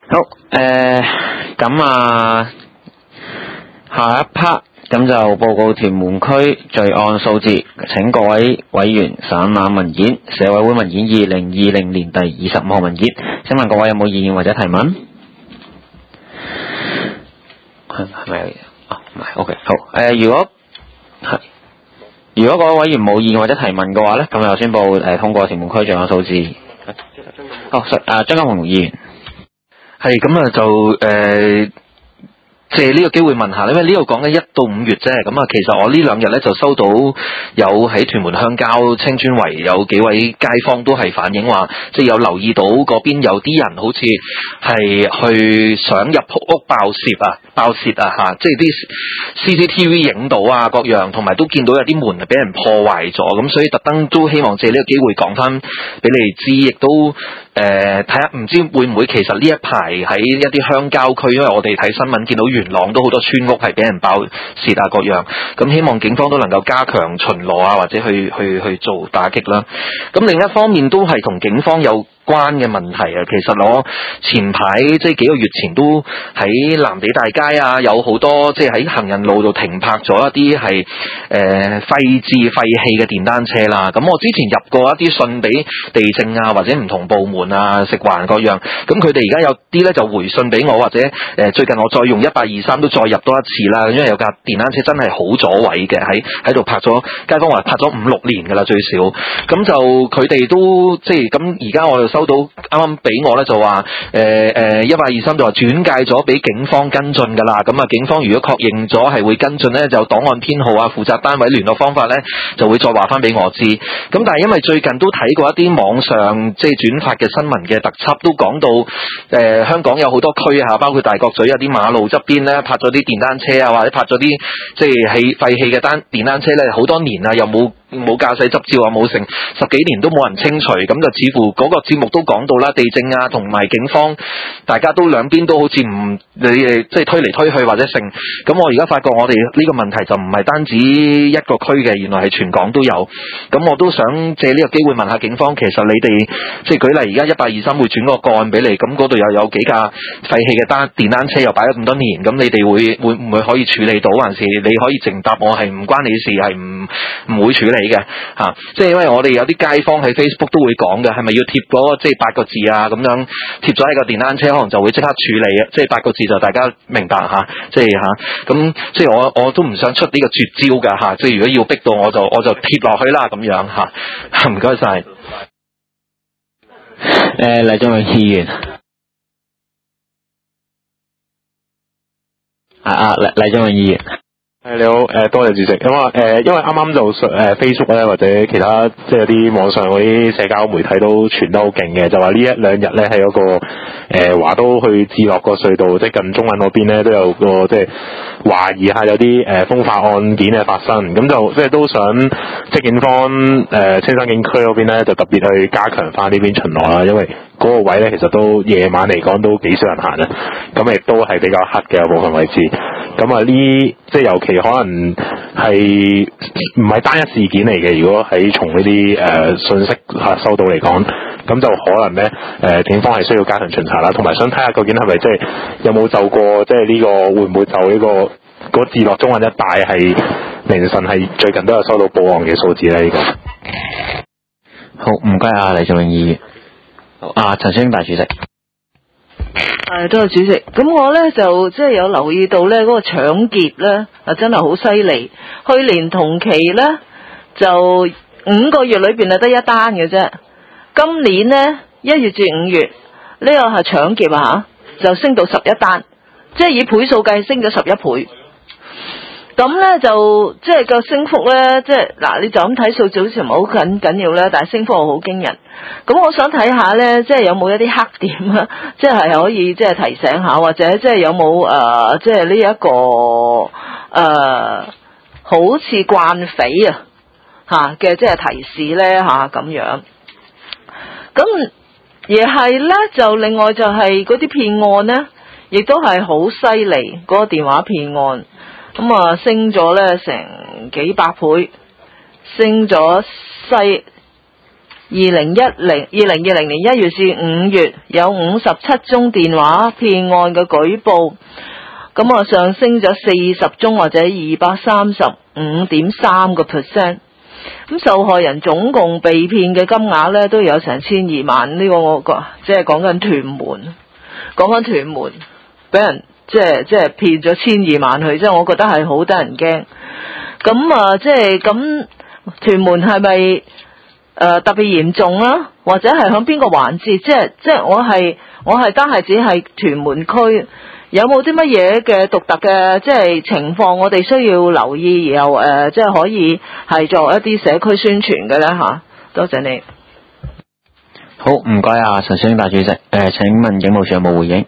好，咁下一 part 咁就報告屯門區罪案數字，請各位委員省覽文件，社委會文件2020年第25號文件。請問各位有冇意見或者提問？係咪？唔係 ，OK， 好。如果各位委員冇意見或者提問嘅話咧，咁就宣布通過屯門區罪案數字。張家鴻議員。 係咁就借呢個機會問下，因為呢度講緊1到5月啫，咁其實我呢2日咧就收到有喺屯門鄉郊青磚圍有幾位街坊都係反映話，即係有留意到嗰邊有啲人好似係去想入屋爆竊啊嚇，即係啲 CCTV 影到啊各樣，同埋都見到有啲門係俾人破壞咗，咁所以特登都希望借呢個機會講翻俾你知，亦都睇下唔知會唔會其實呢一排喺一啲鄉郊區，因為我哋睇新聞見到元朗都好多村屋係俾人爆竊啊各樣，咁希望警方都能夠加強巡邏啊，或者去做打擊啦。咁另一方面都係同警方有關嘅問題啊，其實我前排即係幾個月前都喺藍地大街啊，有好多即係喺行人路度停泊咗一啲係廢棄嘅電單車啦。咁我之前入過一啲信俾地政啊或者唔同部門啊食環各樣，咁佢哋而家有啲咧就回信俾我，或者最近我再用1823都再入多一次啦，因為有架電單車真係好阻位嘅，喺度泊咗，街坊話泊咗5-6年噶啦最少，咁就佢哋都即係咁而家我又收到啱啱俾我咧就話1823就話轉介咗俾警方跟進㗎啦，咁警方如果確認咗係會跟進咧，就檔案編號啊、負責單位聯絡方法咧就會再話翻俾我知。咁但係因為最近都睇過一啲網上即係轉發嘅新聞嘅特輯，都講到香港有好多區啊，包括大角咀有啲馬路側邊咧泊咗啲電單車啊，或者泊咗啲即係廢棄嘅電單車咧，好多年啊又冇駕駛執照啊，冇成10幾年都冇人清除，咁就似乎嗰個節目都講到啦，地政啊同埋警方大家都兩邊都好似唔即係推嚟推去或者成，咁我而家發覺我哋呢個問題就唔係單止一個區嘅，原來係全港都有，咁我都想借呢個機會問下警方，其實你哋即係舉例而家1823會轉個個案俾你，咁嗰度又有幾架廢棄嘅電單車又擺咗咁多年，咁你哋會唔會可以處理到，還是你可以淨答我係唔關你事，係唔會處理嘅嚇？即係因為我哋有啲街坊喺 Facebook 都會講嘅，係咪要貼嗰個即係8個字啊咁樣貼咗喺個電單車，可能就會即刻處理啊！即係8個字就大家明白嚇，即係嚇咁，即係我都唔想出呢個絕招㗎嚇，即係如果要逼到我就貼落去啦咁樣嚇。唔該晒。 黎俊榮議員。黎俊榮議員。 你好，多謝主席。因為啱啱就Facebook 咧或者其他即係啲網上嗰啲社交媒體都傳得好勁嘅，就話呢1-2日咧喺嗰個華都去置樂個隧道，即係近中環嗰邊咧都有個即係懷疑下有啲風化案件嘅發生，咁就即係都想即係警方青山警區嗰邊咧就特別去加強翻呢邊巡邏啦，因為嗰個位咧其實都夜晚嚟講都幾少人行啊，咁亦都係比較黑嘅部分位置。咁即係尤其可能係唔係單一事件嚟嘅，如果喺從呢啲信息收到嚟講，咁就可能咧警方係需要加強巡查啦，同埋想睇下究竟係咪即係有冇就過即係呢個會唔會就呢個置樂中環一帶係凌晨係最近都有收到報案嘅數字咧？呢個好，唔該啊，黎俊榮議員。陳小英大主席。 多謝主席。咁我咧就即係有留意到咧嗰個搶劫咧真係好犀利。去年同期咧就5個月裏邊係得1單嘅啫。今年咧1月至5月呢個係搶劫就升到11單，即係以倍數計升咗11倍。咁咧就即係個升幅咧，即係嗱，你就咁睇數字好似唔係好緊要咧，但係升幅好驚人。咁我想睇下咧，即係有冇一啲黑點啊，即係可以即係提醒下，或者即係有冇即係呢一個好似慣匪嘅即係提示咧咁樣。咁而係咧就另外就係嗰啲騙案咧，亦都係好犀利嗰個電話騙案。咁升咗咧成幾百倍，升咗 2020年1月至5月有57宗電話騙案嘅舉報，咁上升咗40宗或者 235.3%。咁受害人總共被騙嘅金額咧都有成12000萬，呢個我即係講緊屯門俾人即係騙咗12000萬去，即係我覺得係好得人驚。咁即係咁屯門係咪特別嚴重啦？或者係響邊個環節？即係我係單係只係屯門區。有冇啲乜嘢嘅獨特嘅即係情況，我哋需要留意，然後即係可以係做一啲社區宣傳嘅咧吓？多謝你。 好，唔該啊，陳小英大主席。請問警務處有冇回應？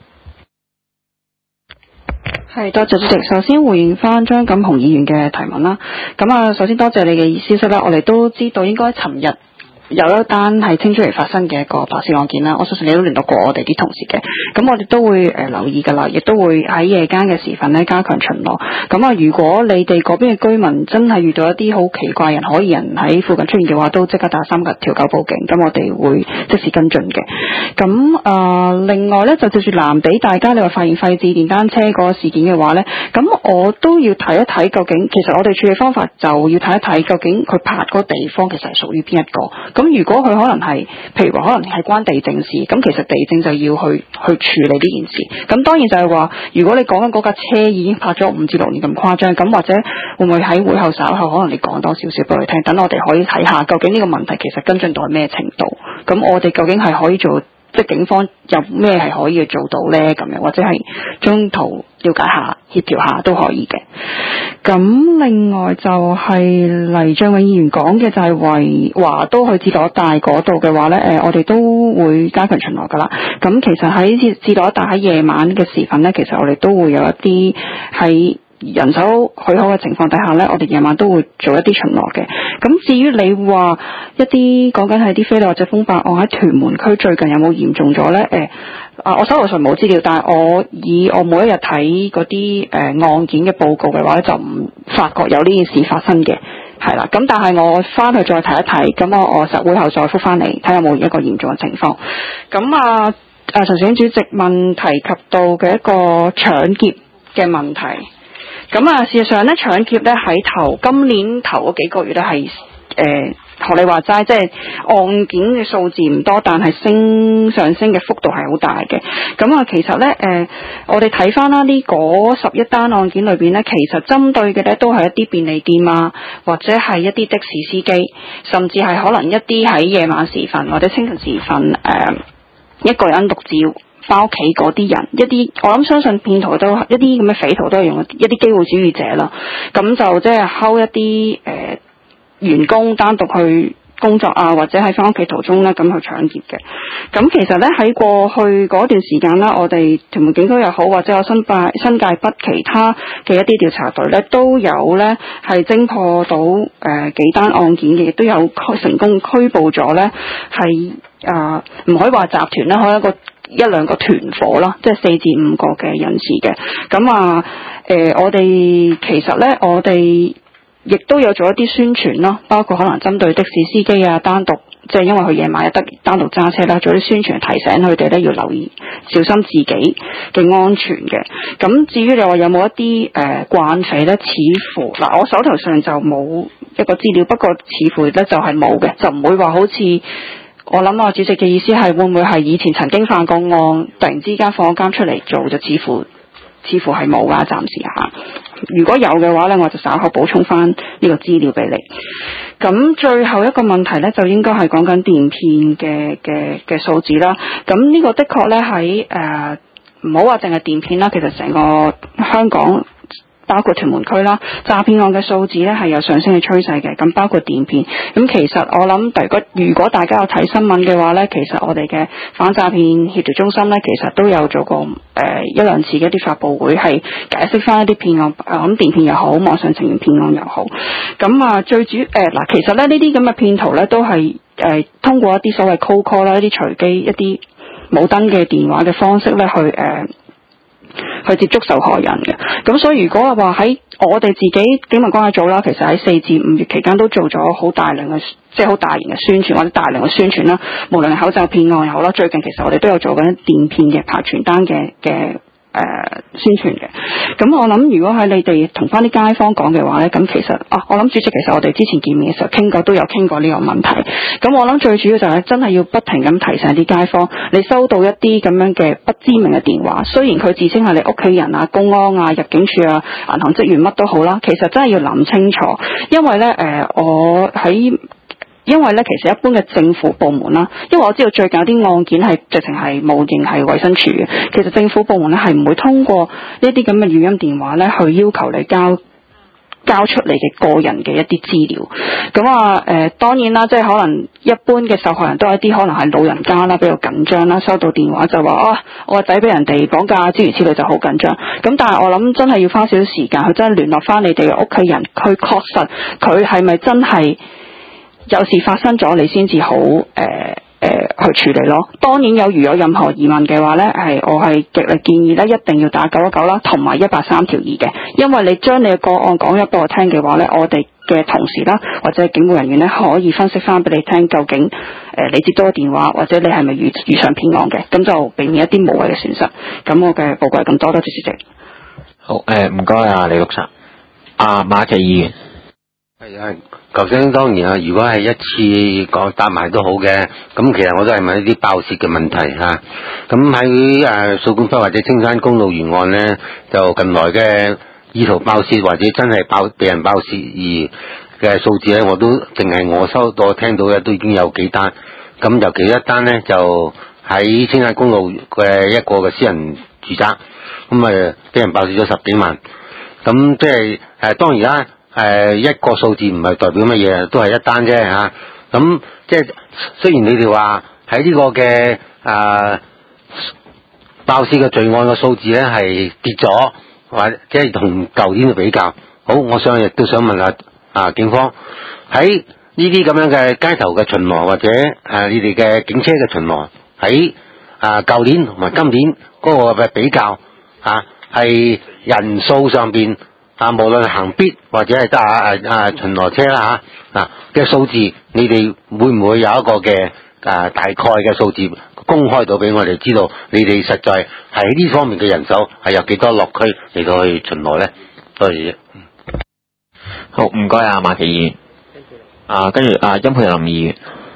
係，多謝主席。首先回應翻張錦雄議員嘅提問啦。咁首先多謝你嘅消息啦。我哋都知道應該尋日有一單係青出嚟發生嘅一個白事案件啦，我相信你都聯絡過我哋啲同事嘅，咁我哋都會留意㗎啦，亦都會喺夜間嘅時分咧加強巡邏。咁如果你哋嗰邊嘅居民真係遇到一啲好奇怪人、可疑人喺附近出現嘅話，都即刻打3條9報警，咁我哋會即時跟進嘅。咁另外咧就接住藍地大家你話發現廢置電單車嗰個事件嘅話咧，咁我都要睇一睇究竟，其實我哋處理方法就要睇一睇究竟佢拍嗰個地方其實係屬於邊一個。咁如果佢可能係，譬如話可能係關地政事，咁其實地政就要去處理呢件事。咁當然就係話，如果你講緊嗰架車已經拍咗5至6年咁誇張，咁或者會唔會喺會後稍後可能你講多少少俾佢聽，等我哋可以睇下究竟呢個問題其實跟進到係咩程度。咁我哋究竟係可以做，即係警方有咩係可以做到呢？咁樣或者係中途了解下、協調下都可以嘅。咁另外就係黎張永議員講嘅就係華都去置樂一帶嗰度嘅話呢，我哋都會加強巡邏噶啦。咁其實喺置樂一帶喺夜晚嘅時分呢，其實我哋都會有一啲喺人手許可嘅情況底下呢，我哋夜晚都會做一啲巡邏嘅。咁至於你話一啲講緊係啲非禮或者風化案喺屯門區最近有冇嚴重咗呢？我手頭上冇資料，但係我每一日睇嗰啲案件嘅報告嘅話咧，就唔發覺有呢件事發生嘅，係啦。咁但係我翻去再睇一睇，咁我實會後再覆翻嚟睇有冇一個嚴重嘅情況。咁陳小英主席問提及到嘅一個搶劫嘅問題，咁事實上咧搶劫咧喺今年頭嗰幾個月咧係學你話齋，即係案件嘅數字唔多，但係上升嘅幅度係好大嘅。咁其實咧我哋睇翻啦，呢嗰11單案件裏邊咧，其實針對嘅咧都係一啲便利店啊，或者係一啲的士司機，甚至係可能一啲喺夜晚時分或者清晨時分一個人獨自翻屋企嗰啲人，一啲我諗相信騙徒都一啲咁嘅匪徒都係用一啲機會主義者啦，咁就即係睺一啲員工單獨去工作啊，或者喺翻屋企途中咧咁去搶劫嘅。咁其實咧喺過去嗰段時間啦，我哋屯門警區又好，或者有新界北其他嘅一啲調查隊咧，都有咧係偵破到幾單案件嘅，亦都有成功拘捕咗咧係唔可以話集團啦，可以一兩個團伙啦，即係4至5個嘅人士嘅。咁我哋其實咧我哋亦都有做一啲宣傳咯，包括可能針對的士司機啊，單獨即係因為佢夜晚有得單獨揸車啦，做啲宣傳提醒佢哋咧要留意小心自己嘅安全嘅。咁至於你話有冇一啲慣匪咧，似乎我手頭上就冇一個資料，不過似乎咧就係冇嘅，就唔會話好似我諗主席嘅意思係會唔會係以前曾經犯過案，突然之間放監出嚟做，就似乎係冇㗎，暫時下。如果有嘅話咧，我就稍後補充翻呢個資料俾你。咁最後一個問題咧，就應該係講緊電騙嘅數字啦。咁呢個的確咧喺唔好話淨係電騙啦，其實成個香港包括屯門區啦，詐騙案嘅數字咧係有上升嘅趨勢嘅。咁包括電騙，咁其實我諗如果大家有睇新聞嘅話咧，其實我哋嘅反詐騙協調中心咧，其實都有做過一兩次嘅一啲發佈會，係解釋翻一啲騙案，咁電騙又好，網上情緣騙案又好。咁最主其實咧呢啲咁嘅騙徒咧都係通過一啲所謂 cold call 啦，一啲隨機一啲冇登嘅電話嘅方式咧去接觸受害人嘅。咁所以如果話喺我哋自己警民關係組啦，其實喺4至5月期間都做咗好大量嘅，即係好大型嘅宣傳或者大量嘅宣傳啦。無論係口罩騙案又好啦，最近其實我哋都有做緊電騙嘅派傳單嘅宣傳嘅。咁我諗如果喺你哋同翻啲街坊講嘅話咧，咁其實我諗主席其實我哋之前見面嘅時候都有傾過呢個問題。咁我諗最主要就係真係要不停咁提醒啲街坊，你收到一啲咁樣嘅不知名嘅電話，雖然佢自稱係你屋企人啊、公安啊、入境處啊、銀行職員乜都好啦，其實真係要諗清楚，因為咧，其實一般嘅政府部門啦，因為我知道最近有啲案件係直情係冒認係衛生署嘅，其實政府部門咧係唔會通過呢啲咁嘅語音電話咧去要求你交出你嘅個人嘅一啲資料。咁當然啦，即係可能一般嘅受害人都係一啲可能係老人家啦，比較緊張啦，收到電話就話我個仔俾人哋綁架諸如此類就好緊張。咁但係我諗真係要花少少時間去真係聯絡翻你哋嘅屋企人，去確實佢係咪真係有事發生咗，你先至好去處理咯。當然如有任何疑問嘅話咧，我係極力建議咧，一定要打919啦，同埋183條2嘅，因為你將你嘅個案講咗俾我聽嘅話咧，我哋嘅同事啦或者警務人員咧可以分析翻俾你聽，究竟你接到個電話或者你係咪遇上騙案嘅，咁就避免一啲無謂嘅損失。咁我嘅報告係咁多，多謝主席。 好，唔該啊，李綠茶。馬其議員。 係，頭先當然啊，如果係一次講答埋都好嘅，咁其實我都係問一啲爆竊嘅問題嚇。咁喺掃管笏或者青山公路沿岸呢，就近來嘅意圖爆竊或者真係被人爆竊而嘅數字呢，我都淨係我收到聽到嘅都已經有幾單。咁尤其一單呢，就喺青山公路嘅一個嘅私人住宅，咁俾人爆竊咗10幾萬。咁即係當然啦。一個數字唔係代表乜嘢，都係一單啫嚇。咁即係雖然你哋話喺呢個嘅爆竊嘅罪案嘅數字咧係跌咗，或者即係同舊年嘅比較。好，我亦都想問下警方喺呢啲咁樣嘅街頭嘅巡邏或者你哋嘅警車嘅巡邏喺舊年同埋今年嗰個嘅比較係人數上邊。無論係行必或者係巡邏車啦嘅數字，你哋會唔會有一個嘅大概嘅數字公開到俾我哋知道？你哋實在係喺呢方面嘅人手係有幾多落區嚟到去巡邏咧？多謝。 好，唔該馬其議員。跟住殷沛林議員。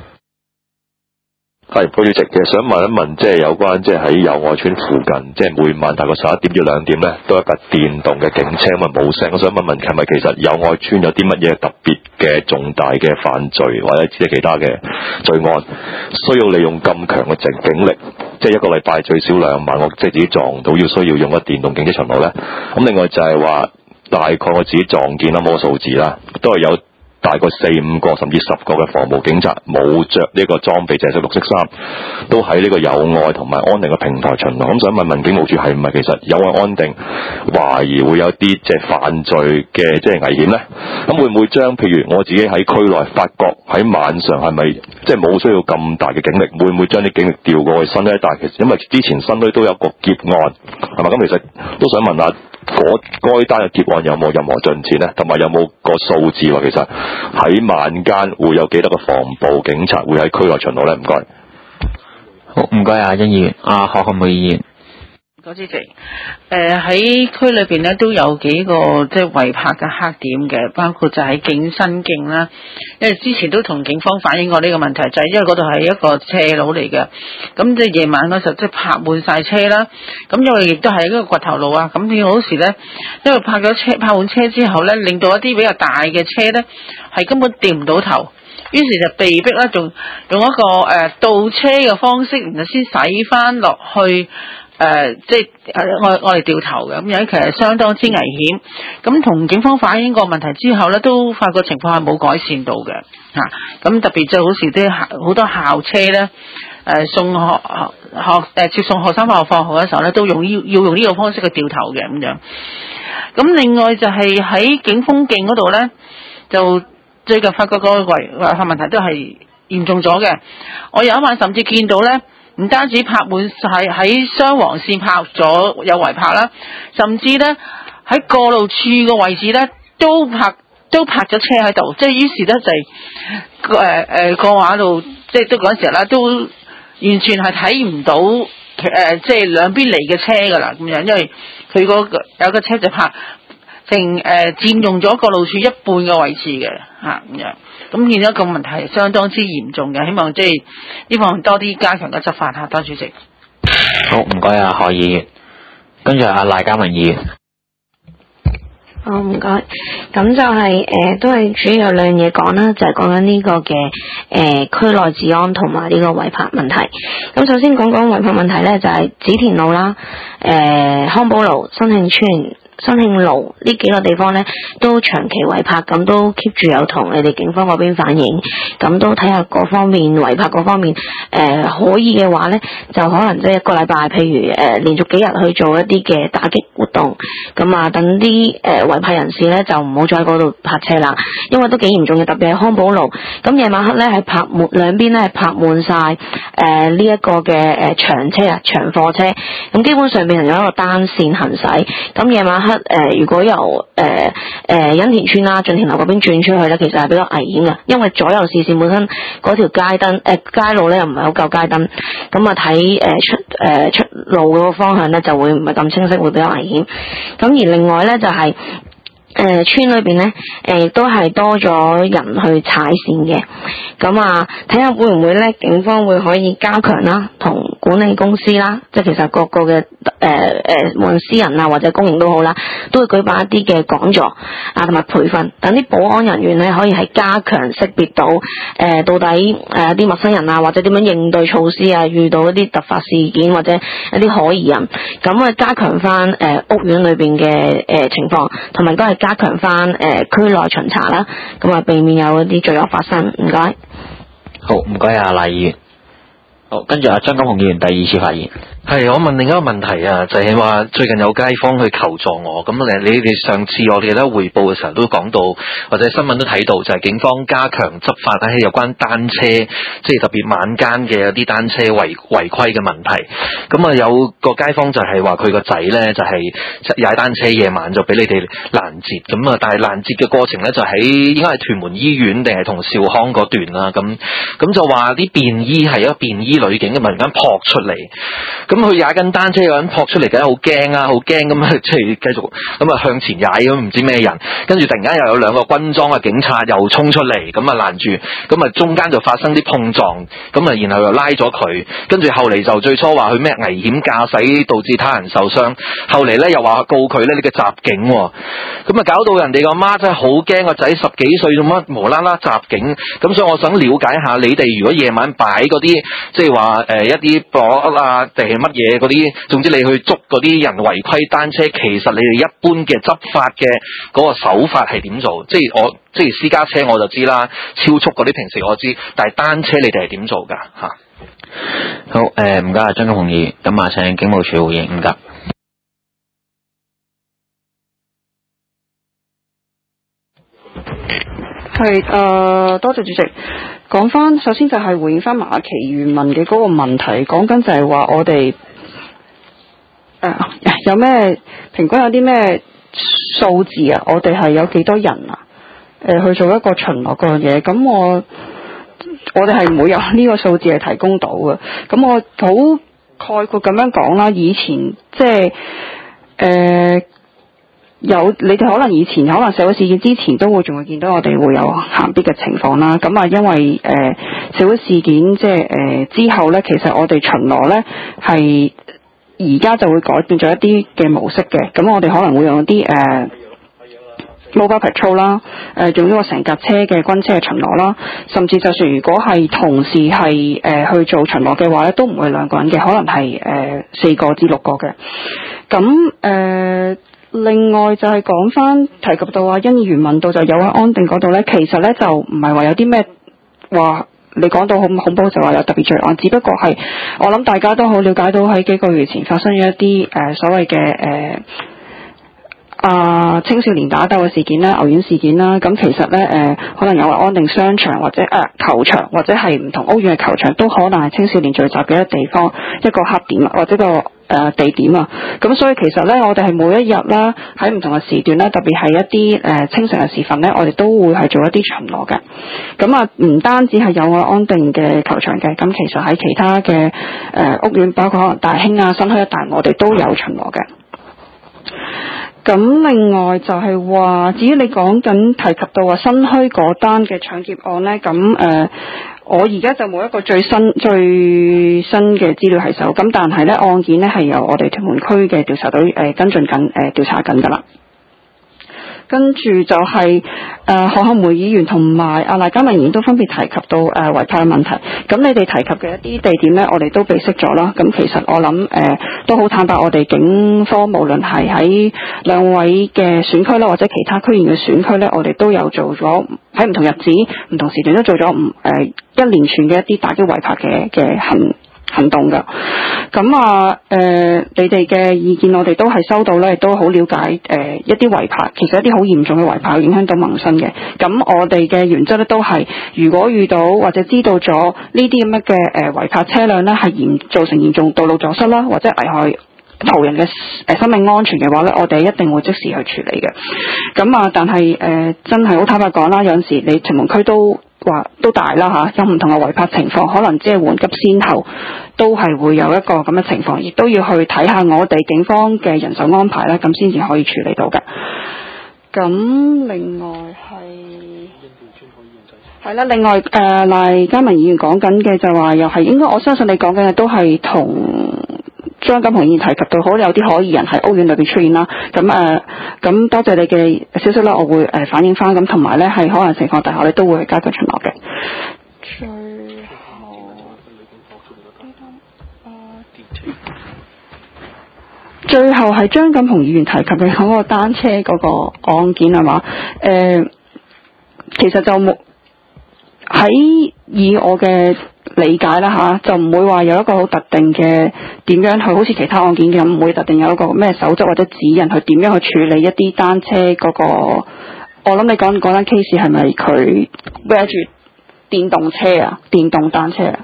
係，副主席，其實想問一問，即係有關即係喺友愛邨附近，即係每晚大概11點至2點咧，都有一架電動嘅警車咁冇聲。我想問問，係咪其實友愛邨有啲乜嘢特別嘅重大嘅犯罪或者即係其他嘅罪案，需要利用咁強嘅警力，即係一個禮拜最少2晚，我即係自己撞到要需要用一電動警車巡邏咧？咁另外就係話，大概我自己撞見啦，冇數字啦，都係有大概4、5個甚至10個嘅防暴警察，冇着呢個裝備，淨係着綠色衫，都喺呢個友愛同埋安定嘅平台巡邏。咁想問問警務處係唔係其實友愛安定懷疑會有啲即係犯罪嘅即係危險呢？咁會唔會將譬如我自己喺區內發覺喺晚上係咪即係冇需要咁大嘅警力，會唔會將啲警力調過去新區？但係其實因為之前新區都有個劫案係嘛，咁其實都想問下。該單嘅劫案有冇任何進展呢？同埋有冇個數字話其實喺晚間會有幾多個防暴警察會喺區內巡邏呢？唔該。 好，唔該殷議員。何漢梅議員。 多謝主席。喺區裏邊咧都有幾個即係違泊嘅黑點嘅，包括就喺景新徑啦。因為之前都同警方反映過呢個問題，就係因為嗰度係一個斜路嚟嘅，咁即係夜晚嗰時候即係泊滿晒車啦。咁因為亦都係一個掘頭路啊，咁變好時咧，因為泊滿車之後咧，令到一啲比較大嘅車咧係根本掉唔到頭。於是就被逼啦，仲用一個倒車嘅方式，然後先駛翻落去。即係我哋掉頭嘅，咁樣其實相當之危險。咁同警方反映過問題之後咧，都發覺情況係冇改善到嘅嚇。咁特別就好似啲好多校車咧，接送學生返學放學嘅時候咧，都要用呢個方式去掉頭嘅咁樣。咁另外就係喺景豐徑嗰度咧，就最近發覺個違泊問題都係嚴重咗嘅。我有一晚甚至見到咧。唔單止泊滿晒喺雙黃線泊咗有違泊啦，甚至咧喺過路處個位置咧都泊咗車喺度，即係於是咧就係過馬路，即係都嗰陣時啦，都完全係睇唔到即係兩邊嚟嘅車噶啦咁樣，因為佢有個車就泊佔用咗過路處一半嘅位置嘅嚇咁樣，咁見到個問題係相當之嚴重嘅，希望即係希望多啲加強嘅執法嚇，多謝主席。 好，唔該啊，何議員，跟住阿賴嘉文議員。 好，唔該。咁就係都係主要有兩樣嘢講啦，就係講緊呢個嘅區內治安同埋呢個違泊問題。咁首先講違泊問題咧，就係紫田路啦、康寶路、新慶村、新慶路呢幾個地方咧都長期違泊，咁都 keep 住有同你哋警方嗰邊反映，咁都睇下各方面違泊嗰方面可以嘅話咧，就可能即係一個禮拜，譬如連續幾日去做一啲嘅打擊活動，咁啊等啲違泊人士咧就唔好再喺嗰度泊車啦，因為都幾嚴重嘅，特別係康寶路，咁夜晚黑咧係泊滿兩邊咧係泊滿晒呢一個嘅長車啊長貨車，咁基本上變成咗一個單線行駛，咁夜晚黑如果由欣田村啦、駿田樓嗰邊轉出去咧，其實係比較危險嘅，因為左右視線本身嗰條街路咧又唔係好夠街燈，咁啊睇出路嗰個方向咧就會唔係咁清晰，會比較危險。咁而另外咧就係村裏邊咧都係多咗人去踩線嘅，咁啊睇下會唔會咧警方會可以加強啦，同管理公司啦，即係其實各個嘅無論私人啊或者公營都好啦，都會舉辦一啲嘅講座啊同埋培訓，等啲保安人員咧可以係加強識別到到底啲陌生人啊或者點樣應對措施啊，遇到一啲突發事件或者一啲可疑人，咁啊加強翻屋苑裏邊嘅情況，同埋都係加強翻區內巡查啦，咁啊避免有一啲罪惡發生。唔該。 好，唔該啊賴議員。好，跟住阿張金雄議員第二次發言。 係，我問另一個問題啊，就係話最近有街坊去求助我，咁你哋上次我哋咧匯報嘅時候都講到，或者新聞都睇到，就係警方加強執法喺有關單車，即係特別晚間嘅一啲單車違規嘅問題。咁啊有個街坊就係話佢個仔咧就係踩單車夜晚就俾你哋攔截，咁啊但係攔截嘅過程咧就喺應該係屯門醫院定係同兆康嗰段啦，咁就話啲便衣係一個便衣女警咁突然間撲出嚟。咁佢踩緊單車有人撲出嚟，梗係好驚啊，好驚咁啊，即係繼續咁啊向前踩咁，唔知咩人，跟住突然間又有兩個軍裝嘅警察又衝出嚟，咁啊攔住，咁啊中間就發生啲碰撞，咁啊然後又拉咗佢，跟住後嚟就最初話佢咩危險駕駛導致他人受傷，後嚟咧又話告佢咧呢個襲警，咁啊搞到人哋個媽真係好驚，個仔10幾歲做乜無啦啦襲警，咁所以我想了解下你哋如果夜晚擺嗰啲即係話一啲博啊定係乜嘢嗰啲，總之你去捉嗰啲人違規單車，其實你哋一般嘅執法嘅嗰個手法係點做？即係私家車我就知啦，超速嗰啲平時我知，但係單車你哋係點做㗎嚇？ 好，唔該啊張金雄議員，咁啊請警務處回應，唔該。 係多謝主席。講翻首先就係回應翻馬其原問嘅嗰個問題，講緊就係話我哋有咩平均有啲咩數字啊？我哋係有幾多人啊？去做一個巡邏嗰樣嘢，咁我哋係唔會有呢個數字係提供到嘅。咁我好概括咁樣講啦，以前即係有你哋可能以前可能社會事件之前都會仲會見到我哋會有行必嘅情況啦。咁啊，因為社會事件即係之後咧，其實我哋巡邏咧係而家就會改變咗一啲嘅模式嘅。咁我哋可能會用一啲mobile patrol 啦，用呢個成架車嘅軍車嘅巡邏啦，甚至就算如果係同時係去做巡邏嘅話咧，都唔會2個人嘅，可能係4個至6個嘅。咁另外就係講翻提及到欣議員問到就有喺安定嗰度咧，其實咧就唔係話有啲咩話你講到好恐怖就話有特別罪案，只不過係我諗大家都好了解到喺幾個月前發生咗一啲所謂嘅青少年打鬥嘅事件啦、牛丸事件啦，咁其實咧可能有安定商場或者球場或者係唔同屋苑嘅球場，都可能係青少年聚集嘅一個地方，一個黑點或者個地點啊。咁所以其實咧，我哋係每一日啦，喺唔同嘅時段咧，特別係一啲清晨嘅時分咧，我哋都會係做一啲巡邏嘅。咁啊，唔單止係友愛安定嘅球場嘅，咁其實喺其他嘅屋苑，包括可能大興啊、新墟一帶，我哋都有巡邏嘅。咁另外就係話，至於你講緊提及到話新墟嗰單嘅搶劫案呢，咁我而家就冇一個最新嘅資料喺手，咁但係呢案件呢係由我哋屯門區嘅調查隊跟進緊調查緊㗎啦。跟住就係何漢梅議員同埋阿賴嘉文議員都分別提及到違泊嘅問題。咁你哋提及嘅一啲地點呢，我哋都備悉咗啦。咁其實我諗都好坦白，我哋警科無論係喺兩位嘅選區啦，或者其他區議員嘅選區呢，我哋都有做咗喺唔同日子、唔同時段都做咗一連串嘅一啲打擊違泊嘅行動㗎。咁啊你哋嘅意見我哋都係收到咧，亦都好了解一啲違泊，其實一啲好嚴重嘅違泊影響到民生嘅。咁我哋嘅原則咧都係，如果遇到或者知道咗呢啲咁嘅違泊車輛咧係造成嚴重道路阻塞啦，或者危害途人嘅生命安全嘅話咧，我哋一定會即時去處理嘅。咁啊，但係真係好坦白講啦，有陣時你屯門區都大啦嚇，有唔同嘅違泊情況，可能即係緩急先後，都係會有一個咁嘅情況，亦都要去睇下我哋警方嘅人手安排啦，咁先至可以處理到嘅。咁另外係啦，另外賴嘉文議員講緊嘅就話又係應該，我相信你講緊嘅都係同張金雄議員提及到，好有啲可疑人喺屋苑裏邊出現啦。咁多謝你嘅消息啦，我會反映翻。咁同埋咧係可能情況底下咧都會加強巡邏嘅。最後係張金雄議員提及嘅嗰個單車嗰個案件係嘛？其實就冇喺以我嘅理解啦嚇，就唔會話有一個好特定嘅點樣去，好似其他案件咁，唔會特定有一個咩守則或者指引去點樣去處理一啲單車嗰個。我諗你講嗰單 case 係咪佢孭住電動車啊、電動單車啊？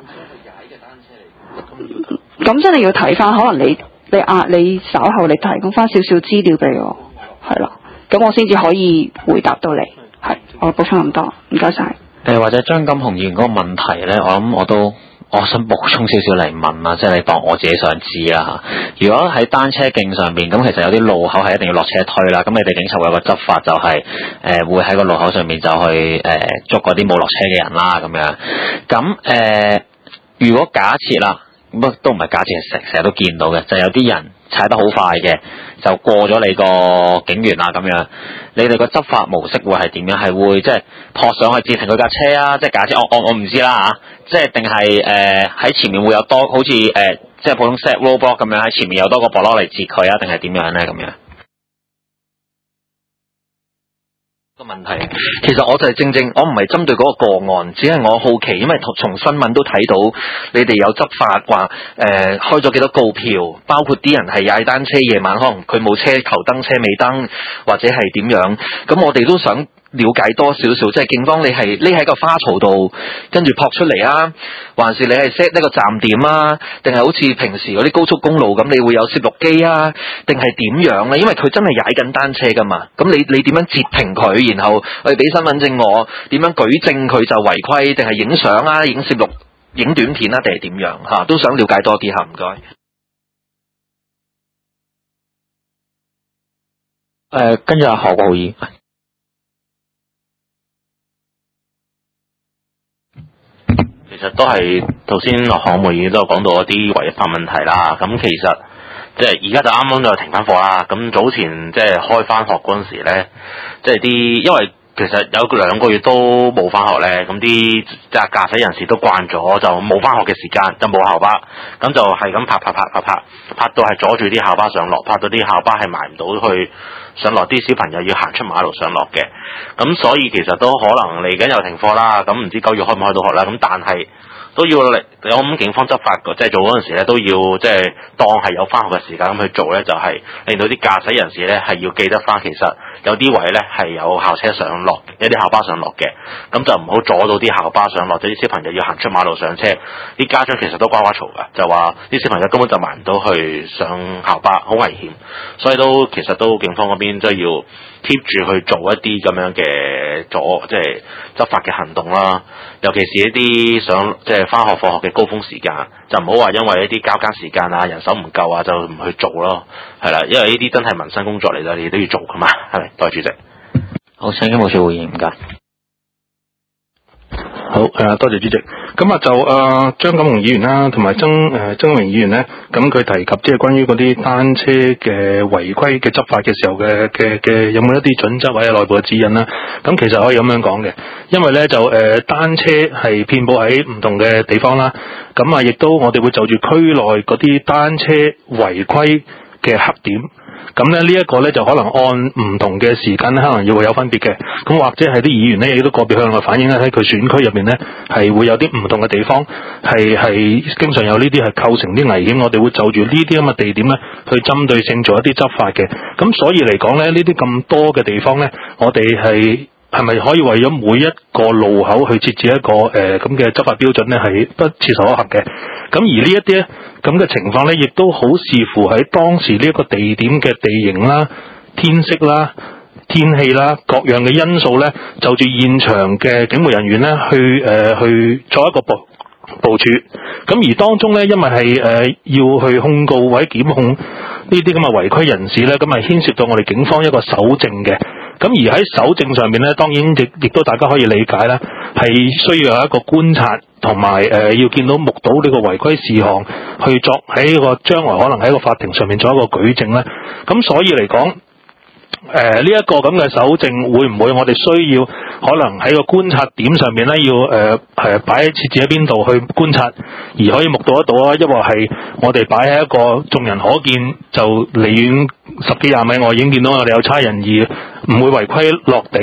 咁真係要睇翻，可能你稍後你提供翻少少資料俾我，係啦，咁我先至可以回答到你。係，我補充咁多，唔該晒。 或者張金雄議員嗰個問題咧，我諗我想補充少少嚟問啦，即係你當我自己想知啦嚇。如果喺單車徑上邊，咁其實有啲路口係一定要落車推啦。咁你哋警察會有個執法就係會喺個路口上面就去捉嗰啲冇落車嘅人啦咁樣。咁如果假設啦，咁都唔係假設，係成日都見到嘅，就有啲人踩得好快嘅，就過咗你個警員啦咁樣。你哋個執法模式會係點樣？係會即係撲上去截停佢架車啊？即係假設我唔知啦嚇，即係定係喺前面會有多好似即係普通 set roadblock 咁樣喺前面有多個 block 嚟截佢啊？定係點樣咧咁樣？ 個問題，其實我就係正我唔係針對嗰個個案，只係我好奇，因為從新聞都睇到你哋有執法話開咗幾多告票，包括啲人係踩單車夜晚可能佢冇車頭燈車尾燈或者係點樣，咁我哋都想了解多少少，即係警方你係匿喺個花槽度跟住撲出嚟啊，還是你係 set 呢個站點啊，定係好似平時嗰啲高速公路咁，你會有攝錄機啊，定係點樣咧？因為佢真係踩緊單車噶嘛，咁你點樣截停佢，然後俾身份證我，點樣舉證佢就違規，定係影相啊、影攝錄、影短片啊，定係點樣嚇？都想了解多啲嚇，唔該。 跟住阿何國豪議員。 其實都係頭先何漢梅議員都有講到一啲違法問題啦。咁其實即係而家就啱啱就停翻課啦。咁早前即係開翻學嗰陣時咧，即係啲因為其實有2個月都冇翻學咧，咁啲即係駕駛人士都慣咗，就冇翻學嘅時間就冇校巴，咁就係咁拍到係阻住啲校巴上落，拍到啲校巴係埋唔到去上落，啲小朋友要行出馬路上落嘅。咁所以其實都可能嚟緊又停課啦。咁唔知9月開唔開到學啦。咁但係都要嚟，我諗警方執法即係做嗰陣時咧，都要即係當係有翻學嘅時間咁去做咧，就係令到啲駕駛人士咧係要記得翻，其實有啲位咧係有校車上落，有啲校巴上落嘅，咁就唔好阻到啲校巴上落，啲小朋友要行出馬路上車。啲家長其實都呱呱嘈噶，就話啲小朋友根本就埋唔到去上校巴，好危險。所以其實都警方嗰邊都要 keep 住去做一啲咁樣嘅即係執法嘅行動啦。尤其是一啲即係翻學放學嘅高峰時間，就唔好話因為一啲交更時間啊、人手唔夠啊，就唔去做咯。係啦，因為呢啲真係民生工作嚟㗎，你都要做㗎嘛。係咪？多謝主席。 好，請警務處回應，唔該。 好，多謝主席。咁啊就張錦雄議員啦，同埋曾永明議員咧，咁佢提及即係關於嗰啲單車嘅違規嘅執法嘅時候嘅有冇一啲準則或者內部嘅指引啦？咁其實可以咁樣講嘅，因為咧就單車係遍佈喺唔同嘅地方啦，咁啊亦都我哋會就住區內嗰啲單車違規嘅黑點。咁咧呢一個咧就可能按唔同嘅時間咧，可能要會有分別嘅。咁或者係啲議員咧，亦都個別向我反映咧，喺佢選區入邊咧係會有啲唔同嘅地方，係經常有呢啲係構成啲危險。我哋會就住呢啲咁嘅地點咧，去針對性做一啲執法嘅。咁所以嚟講咧，呢啲咁多嘅地方咧，我哋係咪可以為咗每一個路口去設置一個咁嘅執法標準咧，係不切實可行嘅。咁而呢一啲咧咁嘅情況咧，亦都好視乎喺當時呢一個地點嘅地形啦、天色啦、天氣啦各樣嘅因素咧，就住現場嘅警務人員咧去作一個部署。咁而當中咧，因為係要去控告或者檢控呢啲咁嘅違規人士咧，咁係牽涉到我哋警方一個搜證嘅。咁而喺搜證上面咧，當然亦都大家可以理解啦，係需要有一個觀察同埋要見到目睹呢個違規事項，去作喺一個將來可能喺一個法庭上面做一個舉證咧。咁所以嚟講，呢一個咁嘅搜證會唔會我哋需要可能喺個觀察點上面咧，要擺設置喺邊度去觀察，而可以目睹得到啊？抑或係我哋擺喺一個眾人可見，就離遠10幾20米外已經見到我哋有差人，而唔會違規落地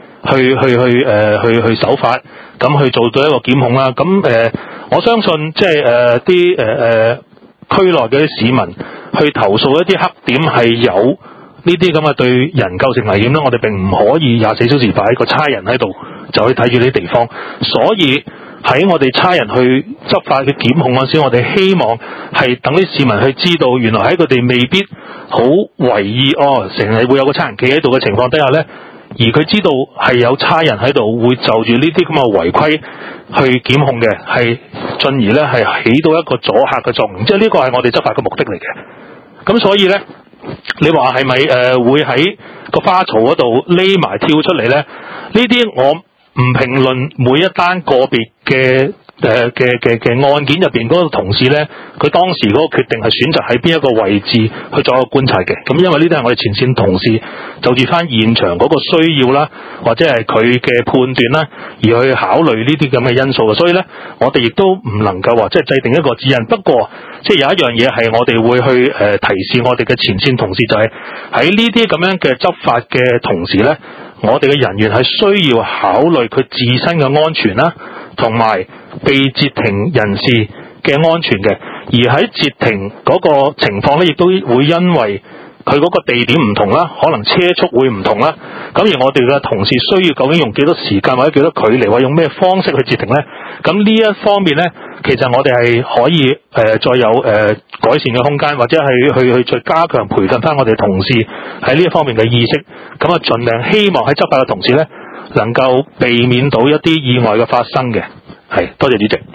去守法，咁去做到一個檢控啦。咁我相信即係啲區內嘅啲市民去投訴一啲黑點係有呢啲咁嘅對人構成危險咧，我哋並唔可以24小時擺個差人喺度就去睇住呢啲地方。所以喺我哋差人去執法嘅檢控嗰時，我哋希望係等啲市民去知道，原來喺佢哋未必好為意成日會有個差人企喺度嘅情況底下咧，而佢知道係有差人喺度會就住呢啲咁嘅違規去檢控嘅，係進而咧係起到一個阻嚇嘅作用，即係呢個係我哋執法嘅目的嚟嘅。咁所以咧，你話係咪會喺個花槽嗰度匿埋跳出嚟咧？呢啲我唔評論每一單個別嘅案件入邊嗰個同事咧，佢當時嗰個決定係選擇喺邊一個位置去做一個觀察嘅。咁因為呢啲係我哋前線同事就住翻現場嗰個需要啦，或者係佢嘅判斷啦，而去考慮呢啲咁嘅因素嘅。所以咧，我哋亦都唔能夠話即係制定一個指引。不過即係有一樣嘢係我哋會去提示我哋嘅前線同事，就係喺呢啲咁樣嘅執法嘅同時咧，我哋嘅人員係需要考慮佢自身嘅安全啦，同埋被截停人士嘅安全嘅。而喺截停嗰個情況咧，亦都會因為佢嗰個地點唔同啦，可能車速會唔同啦。咁而我哋嘅同事需要究竟用幾多時間或者幾多距離，或者用咩方式去截停咧？咁呢一方面咧，其實我哋係可以再有改善嘅空間，或者係去再加強培訓翻我哋同事喺呢一方面嘅意識。咁啊，盡量希望喺執法嘅同時咧，能夠避免到一啲意外嘅發生嘅。係，多謝主席。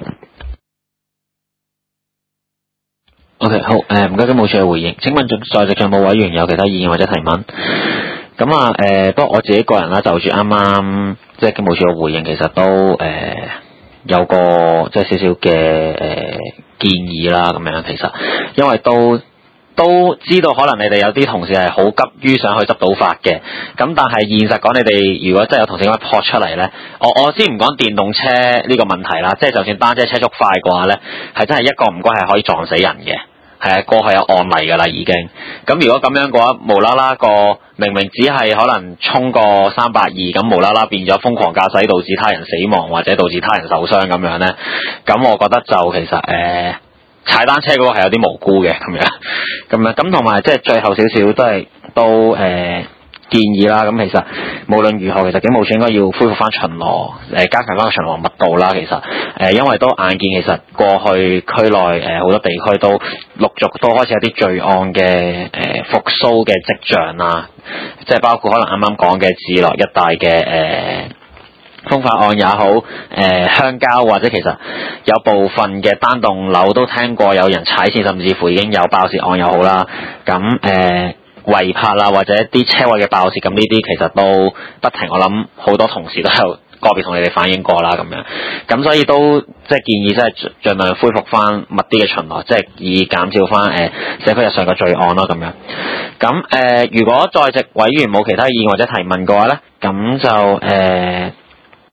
OK， 好，唔該，警務處嘅回應。請問在席上冇委員有其他意見或者提問？咁啊，不過我自己個人啦，就住啱啱即係警務處嘅回應，其實都有個即係少少嘅建議啦，咁樣其實因為都知道可能你哋有啲同事係好急於想去執到法嘅，咁但係現實講，你哋如果真係有同事咁樣撲出嚟咧，我先唔講電動車呢個問題啦，即係就算單車車速快嘅話咧，係真係一個唔該係可以撞死人嘅。係啊，過去有案例㗎啦已經。咁如果咁樣嘅話，無啦啦個明明只係可能衝過320咁，無啦啦變咗瘋狂駕駛導致他人死亡或者導致他人受傷咁樣咧，咁我覺得就其實踩單車嗰個係有啲無辜嘅咁樣，咁同埋即係最後少少都建議啦，咁其實無論如何，其實警務處應該要恢復翻巡邏，加強翻個巡邏密度啦。其實因為都眼見其實過去區內好多地區都陸續都開始有啲罪案嘅復甦嘅跡象啦，即係包括可能啱啱講嘅置樂一帶嘅風化案也好，鄉郊或者其實有部分嘅單棟樓都聽過有人踩線，甚至乎已經有爆竊案又好啦，咁違泊啦，或者啲車位嘅爆竊，咁呢啲其實都不停，我諗好多同事都有個別同你哋反映過啦，咁樣，咁所以都即係建議，即係盡量恢復翻密啲嘅巡邏，即係以減少翻社區日常嘅罪案咯，咁樣。咁如果在席委員冇其他意見或者提問嘅話咧，咁就